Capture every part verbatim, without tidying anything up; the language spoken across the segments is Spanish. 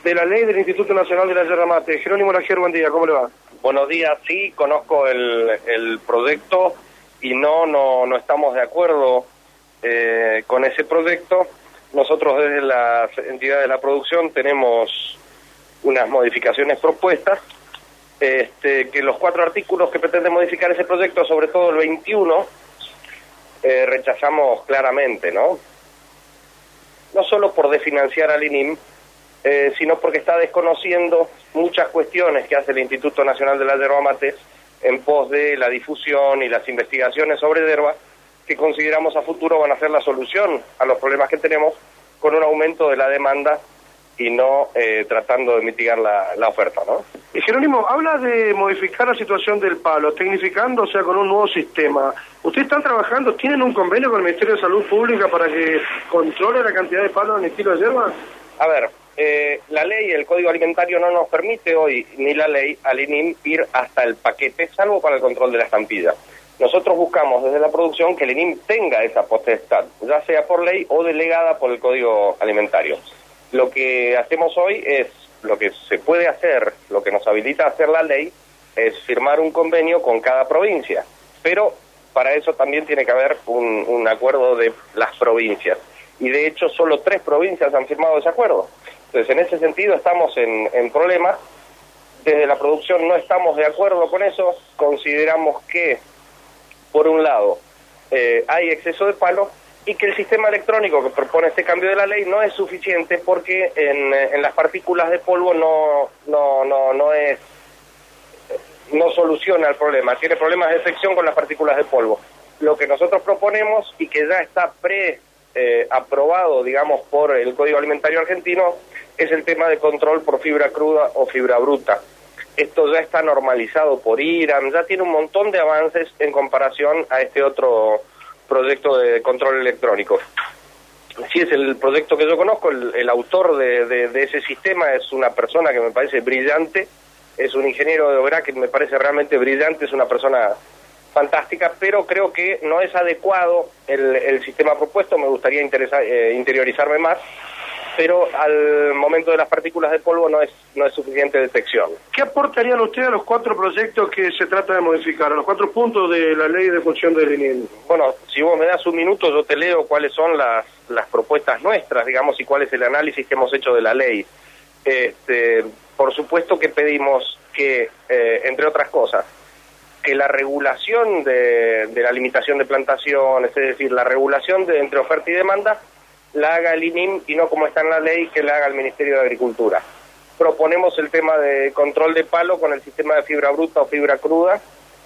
de la ley del Instituto Nacional de la Yerba Mate. Jerónimo Lajer, buen día, ¿cómo le va? Buenos días, sí, conozco el, el proyecto y no, no, no estamos de acuerdo eh, con ese proyecto. Nosotros desde las entidades de la producción tenemos unas modificaciones propuestas, este, que los cuatro artículos que pretenden modificar ese proyecto, sobre todo el veintiuno, eh, rechazamos claramente, ¿no? No solo por desfinanciar al I N I M, eh, sino porque está desconociendo muchas cuestiones que hace el Instituto Nacional de la Yerba Mate en pos de la difusión y las investigaciones sobre yerba, que consideramos a futuro van a ser la solución a los problemas que tenemos, con un aumento de la demanda y no eh, tratando de mitigar la, la oferta, ¿no? Y Jerónimo, habla de modificar la situación del palo, tecnificando, o sea, con un nuevo sistema. ¿Ustedes están trabajando, tienen un convenio con el Ministerio de Salud Pública para que controle la cantidad de palos en el kilo de yerba? A ver, eh, la ley, el Código Alimentario no nos permite hoy, ni la ley, al I N I M ir hasta el paquete, salvo para el control de la estampilla. Nosotros buscamos desde la producción que el I N I M tenga esa potestad, ya sea por ley o delegada por el Código Alimentario. Lo que hacemos hoy es, lo que se puede hacer, lo que nos habilita a hacer la ley, es firmar un convenio con cada provincia. Pero para eso también tiene que haber un, un acuerdo de las provincias. Y de hecho solo tres provincias han firmado ese acuerdo. Entonces en ese sentido estamos en, en problemas. Desde la producción no estamos de acuerdo con eso. Consideramos que, por un lado, eh, hay exceso de palo, y que el sistema electrónico que propone este cambio de la ley no es suficiente porque en, en las partículas de polvo no no no no es no soluciona el problema, tiene problemas de detección con las partículas de polvo. Lo que nosotros proponemos y que ya está pre eh, aprobado, digamos, por el Código Alimentario argentino, es el tema de control por fibra cruda o fibra bruta. Esto ya está normalizado por IRAM, ya tiene un montón de avances en comparación a este otro proyecto de control electrónico. Sí, es el proyecto que yo conozco, el, el autor de, de, de ese sistema es una persona que me parece brillante, es un ingeniero de obra que me parece realmente brillante, es una persona fantástica, pero creo que no es adecuado el, el sistema propuesto, me gustaría interesa, eh, interiorizarme más, pero al momento de las partículas de polvo no es no es suficiente detección. ¿Qué aportarían ustedes a los cuatro proyectos que se trata de modificar, a los cuatro puntos de la ley de función del I N I M? Bueno, si vos me das un minuto, yo te leo cuáles son las, las propuestas nuestras, digamos, y cuál es el análisis que hemos hecho de la ley. Este, por supuesto que pedimos que, eh, entre otras cosas, que la regulación de, de la limitación de plantaciones, es decir, la regulación de entre oferta y demanda, la haga el I N I M y no como está en la ley, que la haga el Ministerio de Agricultura. Proponemos el tema de control de palo con el sistema de fibra bruta o fibra cruda,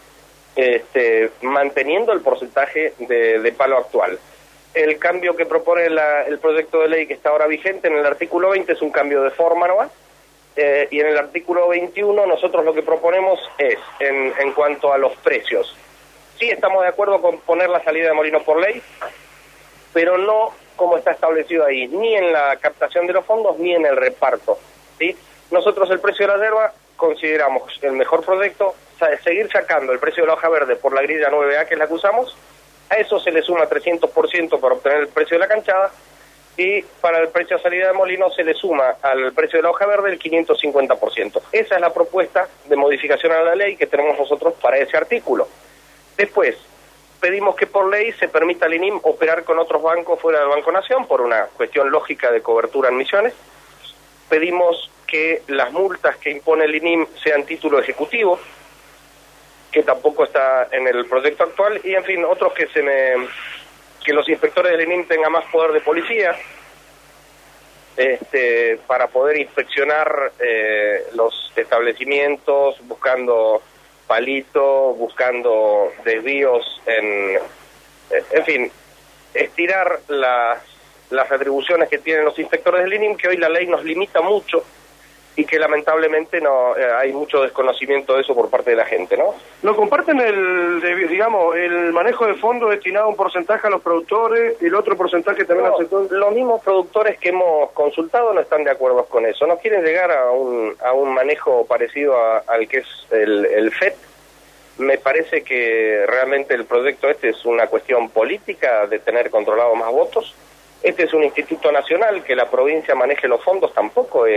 este, manteniendo el porcentaje de, de palo actual. El cambio que propone la, el proyecto de ley que está ahora vigente en el artículo veinte es un cambio de forma nomás, eh, y en el artículo veintiuno nosotros lo que proponemos es, en, en cuanto a los precios, sí estamos de acuerdo con poner la salida de molino por ley, pero no como está establecido ahí, ni en la captación de los fondos, ni en el reparto, ¿sí? Nosotros el precio de la yerba consideramos el mejor proyecto, o sea, seguir sacando el precio de la hoja verde por la grilla nueve A, que es la que usamos, a eso se le suma trescientos por ciento para obtener el precio de la canchada, y para el precio de salida de molino se le suma al precio de la hoja verde el quinientos cincuenta por ciento. Esa es la propuesta de modificación a la ley que tenemos nosotros para ese artículo. Después, pedimos que por ley se permita al I N I M operar con otros bancos fuera del Banco Nación por una cuestión lógica de cobertura en Misiones. Pedimos que las multas que impone el I N I M sean título ejecutivo, que tampoco está en el proyecto actual, y en fin, otros que se me que los inspectores del I N I M tengan más poder de policía, este, para poder inspeccionar eh, los establecimientos, buscando palito, buscando desvíos, en en fin, estirar las, las atribuciones que tienen los inspectores del I N I M, que hoy la ley nos limita mucho y que lamentablemente no eh, hay mucho desconocimiento de eso por parte de la gente, ¿no? ¿No comparten el, de, digamos, el manejo de fondos destinado un porcentaje a los productores y el otro porcentaje también no, al sector? Los mismos productores que hemos consultado no están de acuerdo con eso, no quieren llegar a un, a un manejo parecido a, al que es el, el F E T. Me parece que realmente el proyecto este es una cuestión política de tener controlado más votos. Este es un instituto nacional, que la provincia maneje los fondos tampoco es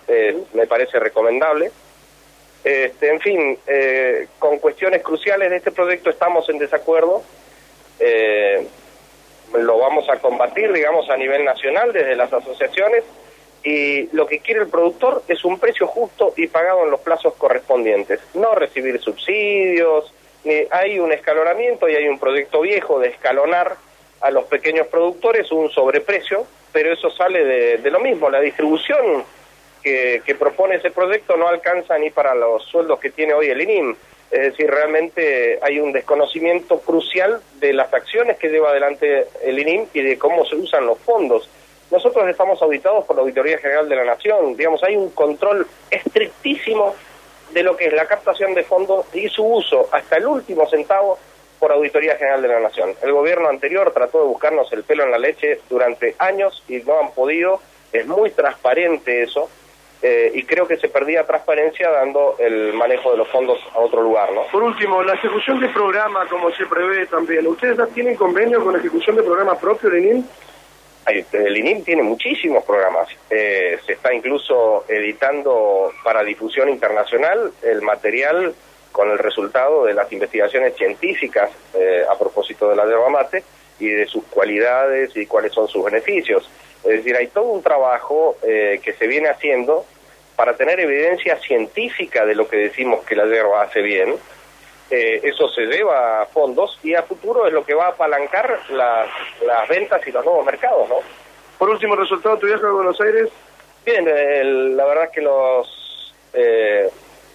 eh, me parece recomendable. Este, en fin, eh, con cuestiones cruciales de este proyecto estamos en desacuerdo. Eh, lo vamos a combatir, digamos, a nivel nacional desde las asociaciones, y lo que quiere el productor es un precio justo y pagado en los plazos correspondientes, no recibir subsidios. Ni, hay un escalonamiento y hay un proyecto viejo de escalonar a los pequeños productores un sobreprecio, pero eso sale de, de lo mismo. La distribución que, que propone ese proyecto no alcanza ni para los sueldos que tiene hoy el I N I M. Es decir, realmente hay un desconocimiento crucial de las acciones que lleva adelante el I N I M y de cómo se usan los fondos. Nosotros estamos auditados por la Auditoría General de la Nación. Digamos, hay un control estrictísimo de lo que es la captación de fondos y su uso hasta el último centavo por Auditoría General de la Nación. El gobierno anterior trató de buscarnos el pelo en la leche durante años y no han podido. Es muy transparente eso. Eh, y creo que se perdía transparencia dando el manejo de los fondos a otro lugar, ¿no? Por último, la ejecución de programa, como se prevé también, ¿ustedes ya tienen convenio con la ejecución de programa propio del I N I M? El I N I M tiene muchísimos programas, eh, se está incluso editando para difusión internacional el material con el resultado de las investigaciones científicas eh, a propósito de la yerba mate y de sus cualidades y cuáles son sus beneficios. Es decir, hay todo un trabajo eh, que se viene haciendo para tener evidencia científica de lo que decimos que la yerba hace bien. Eh, eso se lleva a fondos y a futuro es lo que va a apalancar las, las ventas y los nuevos mercados, ¿no? Por último, ¿resultado de tu viaje a Buenos Aires? Bien, el, la verdad es que los... Eh,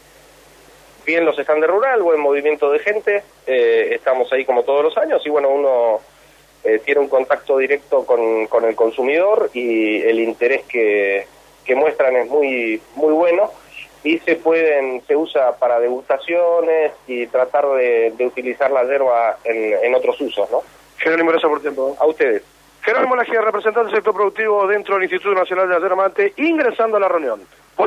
bien los están de rural, buen movimiento de gente, eh, estamos ahí como todos los años y bueno, uno eh, tiene un contacto directo con, con el consumidor y el interés que, que muestran es muy, muy bueno. Y se pueden, se usa para degustaciones y tratar de, de utilizar la yerba en, en otros usos, ¿no? Jerónimo, gracias por el tiempo. A ustedes. Jerónimo Lajía, representante del sector productivo dentro del Instituto Nacional de la Yerba Mate, ingresando a la reunión.